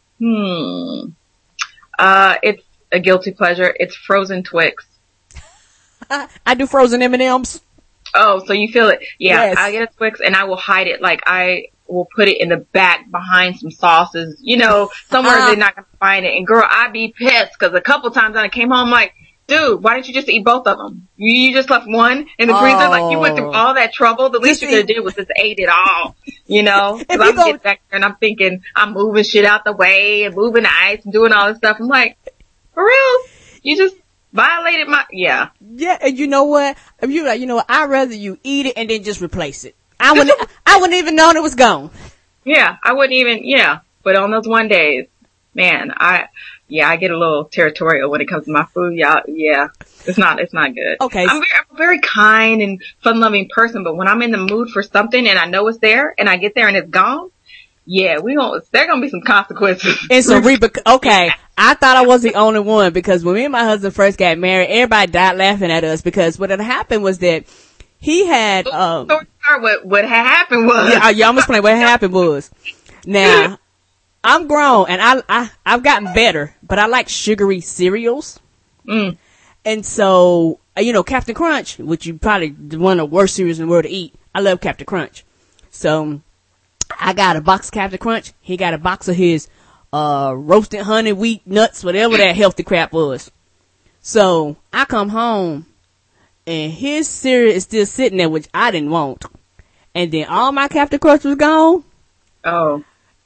It's a guilty pleasure. It's frozen Twix. I do frozen M&Ms. Oh, so you feel it? Yeah, yes. I get a Twix and I will hide it. Like I will put it in the back behind some sauces, you know, somewhere they're not gonna find it. And girl, I'd be pissed because a couple times I came home like, dude, why didn't you just eat both of them? You just left one in the freezer. Like you went through all that trouble. The least you could have did was just ate it all, you know? Cause I'm getting back there and I'm thinking I'm moving shit out the way and moving the ice and doing all this stuff. I'm like, for real? You just violated yeah. Yeah, and you know what? You're like, you know what? I'd rather you eat it and then just replace it. I wouldn't even known it was gone. Yeah, I wouldn't even, but on those one days, man, I get a little territorial when it comes to my food. Yeah, it's not good. Okay. I'm a very kind and fun-loving person, but when I'm in the mood for something and I know it's there and I get there and it's gone, Yeah, there gonna be some consequences. And some okay, I thought I was the only one, because when me and my husband first got married, everybody died laughing at us, because what had happened was that he had, what had happened was. Yeah, I'm gonna explain what happened was. Now, I'm grown and I've gotten better, but I like sugary cereals. Mm. And so, Captain Crunch, which you probably one of the worst cereals in the world to eat. I love Captain Crunch. So, I got a box of Captain Crunch. He got a box of his, roasted honey, wheat, nuts, whatever that healthy crap was. So, I come home and his cereal is still sitting there, which I didn't want. And then all my Captain Crunch was gone. Oh.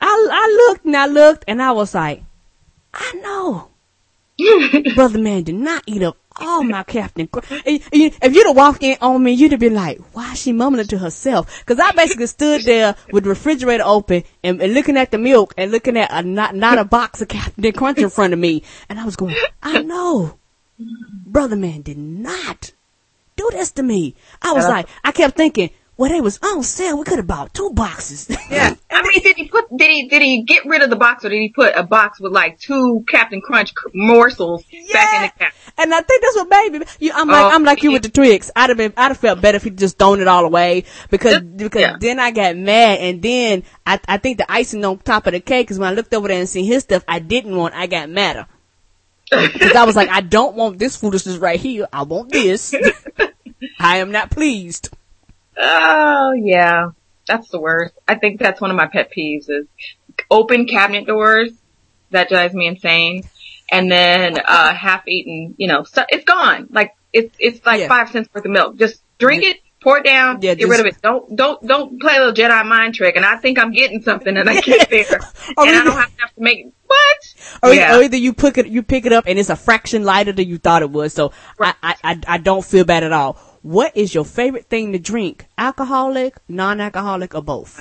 I looked and I was like, I know. Brother man did not eat up all my Captain Crunch. If you'd have walked in on me, you'd have been like, why is she mumbling to herself? Cause I basically stood there with the refrigerator open and looking at the milk and looking at not a box of Captain Crunch in front of me. And I was going, I know. Brother man did not do this to me. I was like, I kept thinking, well, they was on sale. We could have bought 2 boxes. Yeah. I mean, did he get rid of the box, or did he put a box with like 2 Captain Crunch morsels back in the cap? And I think that's what made me. I'm like you with the Twix. I'd have felt better if he just thrown it all away, because then I got mad, and then I think the icing on top of the cake, because when I looked over there and seen his stuff I didn't want, I got madder. Because I was like, I don't want this foolishness right here. I want this. I am not pleased. Oh, yeah. That's the worst. I think that's one of my pet peeves is open cabinet doors. That drives me insane. And then, half-eaten, stuff. It's gone. Like, it's like 5 cents worth of milk. Just drink it, pour it down, get rid of it. Don't play a little Jedi mind trick. And I think I'm getting something and I get there. And I don't have to make, what? Or either you pick it up and it's a fraction lighter than you thought it was. So right. I don't feel bad at all. What is your favorite thing to drink? Alcoholic, non-alcoholic, or both?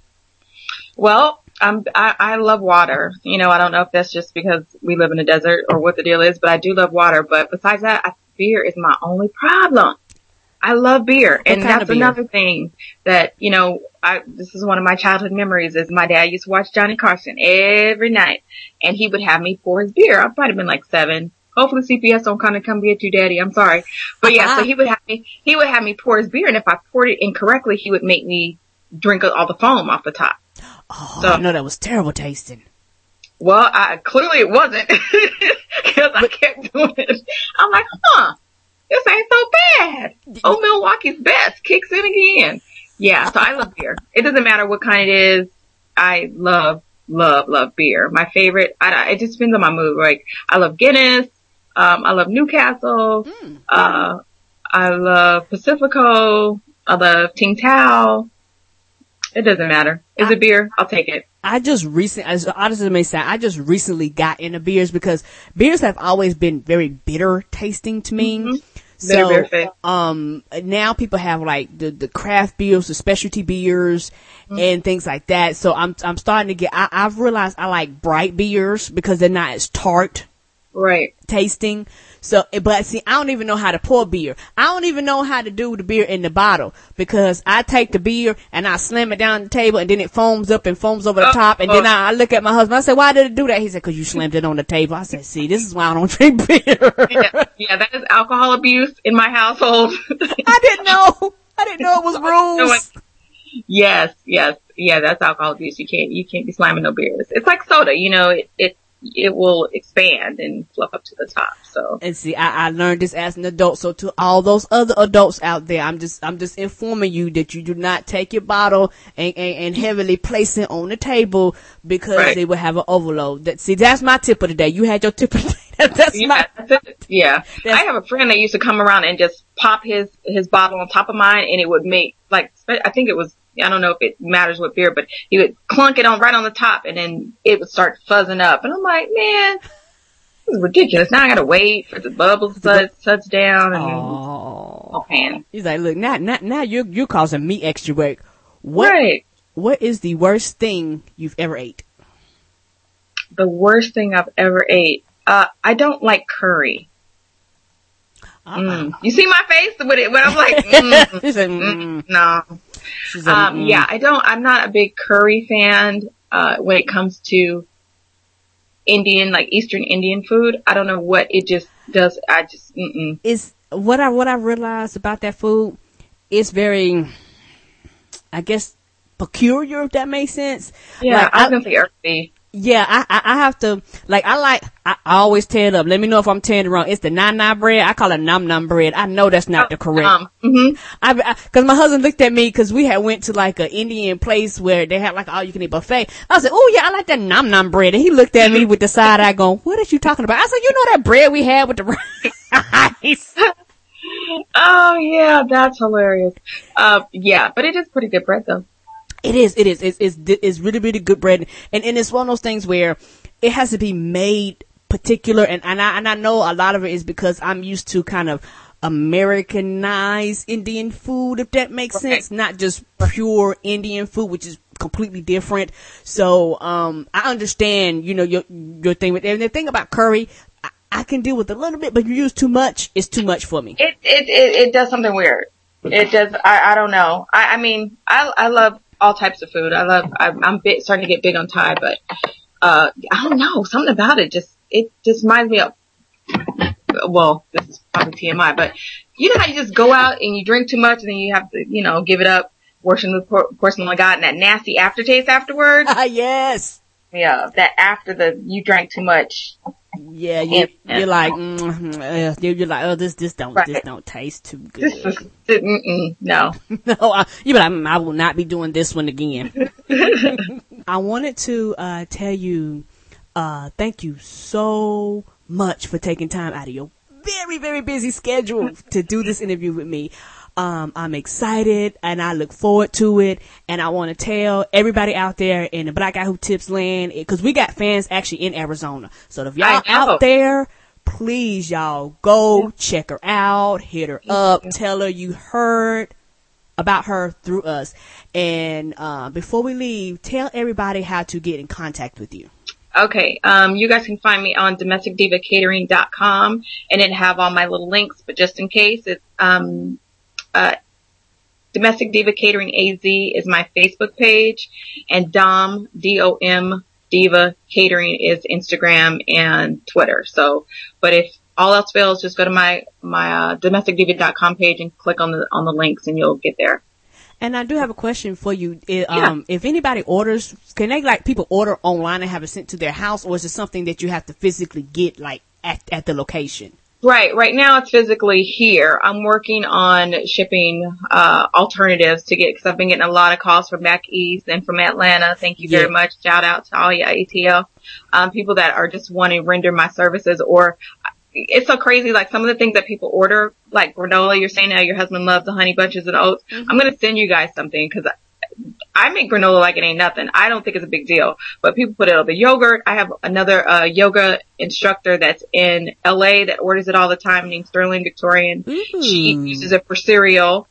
Well, I love water. I don't know if that's just because we live in a desert or what the deal is, but I do love water. But besides that, beer is my only problem. I love beer. And that's another thing that, this is one of my childhood memories is my dad used to watch Johnny Carson every night, and he would have me pour his beer. I might have been like 7. Hopefully CPS don't kind of come get you, Daddy. I'm sorry. But yeah, so he would have me pour his beer, and if I poured it incorrectly, he would make me drink all the foam off the top. Oh, so, I know that was terrible tasting. Well, clearly it wasn't, because I kept doing it. I'm like, this ain't so bad. Oh, Milwaukee's best kicks in again. Yeah, so I love beer. It doesn't matter what kind it is. I love beer. My favorite, it just depends on my mood. Like, I love Guinness. I love Newcastle. I love Pacifico. I love Tsingtao. It doesn't matter. Is it beer? I'll take it. I just recently got into beers, because beers have always been very bitter tasting to me. Mm-hmm. So, now people have like the craft beers, the specialty beers, and things like that. So I'm starting to I've realized I like bright beers because they're not as tart. Right. Tasting. So, but see, I don't even know how to pour beer. I don't even know how to do the beer in the bottle, because I take the beer and I slam it down the table, and then it foams up and foams over the top. And then I look at my husband. I said, why did it do that? He said, cause you slammed it on the table. I said, see, this is why I don't drink beer. Yeah, that is alcohol abuse in my household. I didn't know it was rules. Yes. Yeah, that's alcohol abuse. You can't be slamming no beers. It's like soda, it will expand and fluff up to the top. So, and see, I learned this as an adult. So to all those other adults out there, I'm just informing you that you do not take your bottle and heavily place it on the table, because it will have an overload. That's my tip of the day. You had your tip of the day. That's I have a friend that used to come around and just pop his bottle on top of mine, and it would make, like, I think it was, I don't know if it matters what beer, but he would clunk it on right on the top, and then it would start fuzzing up. And I'm like, man, this is ridiculous. Now I gotta wait for the bubbles to suds down. And he's like, look, now you're causing me extra work. What is the worst thing you've ever ate? The worst thing I've ever ate. I don't like curry. You see my face with it when I'm like, no. I'm not a big curry fan. when it comes to Indian, like Eastern Indian food. I don't know what it just does. It's what I realized about that food. It's very, I guess, peculiar, if that makes sense. Yeah, like, I was gonna say earthy. Yeah, I have to, I always tear it up. Let me know if I'm tearing it wrong. It's the naan bread. I call it num bread. I know that's not the correct. Cause my husband looked at me cause we had went to like an Indian place where they had like all you can eat buffet. I was like, oh yeah, I like that num bread. And he looked at me with the side eye going, what are you talking about? I said, you know that bread we had with the rice? Oh yeah, that's hilarious. Yeah, but it is pretty good bread though. It is. It's really, really good bread. And it's one of those things where it has to be made particular. And I know a lot of it is because I'm used to kind of Americanized Indian food, if that makes sense. Not just pure Indian food, which is completely different. So, I understand, your thing with, and the thing about curry, I can deal with a little bit, but you use too much, it's too much for me. It does something weird. It does. I don't know. I mean, I love all types of food. I'm starting to get big on Thai, but, I don't know, something about it just reminds me of, well, this is probably TMI, but you know how you just go out and you drink too much and then you have to, give it up, worship the porcelain of God and that nasty aftertaste afterwards. Yes. Yeah, that after you drank too much. Yeah, you're like, you're like, oh, this don't taste too good. No. No, you're like, I will not be doing this one again. I wanted to tell you, thank you so much for taking time out of your very, very busy schedule to do this interview with me. I'm excited and I look forward to it. And I want to tell everybody out there in the Black Guy Who Tips land, cause we got fans actually in Arizona. So if y'all out there, please y'all go check her out, hit her up, tell her you heard about her through us. And, before we leave, tell everybody how to get in contact with you. Okay, you guys can find me on domesticdivacatering.com and it have all my little links, but just in case, it's, Domestic Diva Catering AZ is my Facebook page, and DOM Diva Catering is Instagram and Twitter. So, but if all else fails, just go to my domesticdiva.com page and click on the links and you'll get there. And I do have a question for you. If anybody orders, can they people order online and have it sent to their house, or is it something that you have to physically get at the location? Right now it's physically here. I'm working on shipping, alternatives to get, cause I've been getting a lot of calls from back east and from Atlanta. Thank you very much. Shout out to all your ATL, people that are just wanting to render my services, or it's so crazy. Like some of the things that people order, like granola, you're saying now your husband loves the honey bunches and oats. Mm-hmm. I'm going to send you guys something cause I make granola like it ain't nothing. I don't think it's a big deal, but people put it on the yogurt. I have another yoga instructor that's in LA that orders it all the time, named Sterling Victorian. Mm-hmm. She uses it for cereal.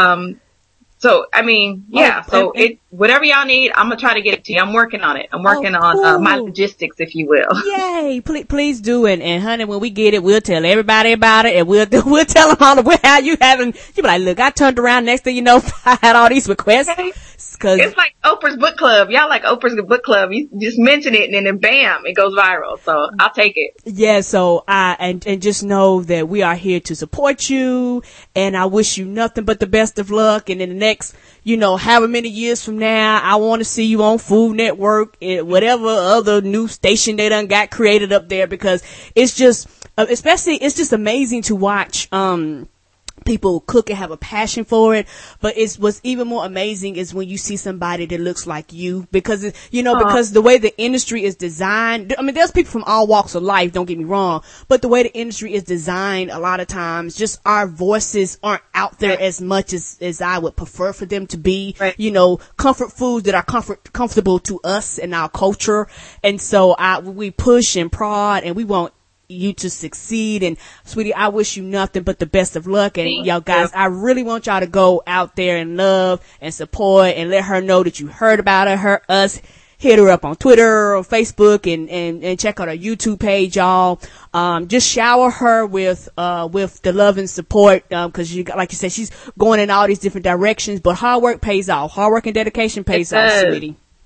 So, I mean, yeah, so whatever y'all need, I'm gonna try to get it to you. I'm working on it. I'm working on my logistics, if you will. Yay! Please do it. And honey, when we get it, we'll tell everybody about it, and we'll tell them all how you having. You be like, look, I turned around. Next thing you know, I had all these requests. Cause it's like Oprah's book club. Y'all like Oprah's book club. You just mention it, and then bam, it goes viral. So I'll take it. Yeah. So and just know that we are here to support you, and I wish you nothing but the best of luck. And in the next, however many years from now, I want to see you on Food Network and whatever other new station they done got created up there, because it's just, it's just amazing to watch, people cook and have a passion for it. But what's even more amazing is when you see somebody that looks like you, because, because the way the industry is designed, I mean, there's people from all walks of life, don't get me wrong, but the way the industry is designed, a lot of times, just our voices aren't out there as much as I would prefer for them to be. Right. Comfort foods that are comfortable to us and our culture. And so we push and prod, and we want you to succeed. And sweetie, I wish you nothing but the best of luck. And y'all guys, I really want y'all to go out there and love and support and let her know that you heard about us. Hit her up on Twitter or Facebook and check out her YouTube page, y'all. Just shower her with the love and support, cause like you said, she's going in all these different directions, but hard work pays off. Hard work and dedication pays off, sweetie.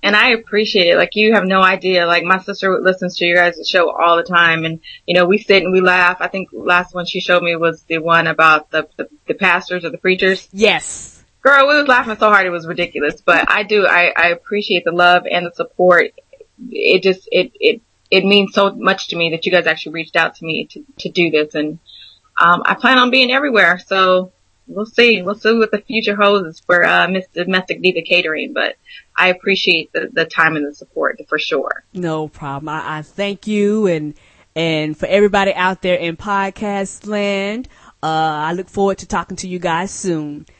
And I appreciate it. Like, you have no idea. Like, my sister listens to your guys' show all the time. And, you know, we sit and we laugh. I think last one she showed me was the one about the pastors or the preachers. Yes. Girl, we was laughing so hard it was ridiculous. But I appreciate the love and the support. It means so much to me that you guys actually reached out to me to do this. And, I plan on being everywhere. So we'll see. We'll see what the future holds for, Miss Domestic Diva Catering. But I appreciate the time and the support for sure. No problem. I thank you, and for everybody out there in podcast land, I look forward to talking to you guys soon.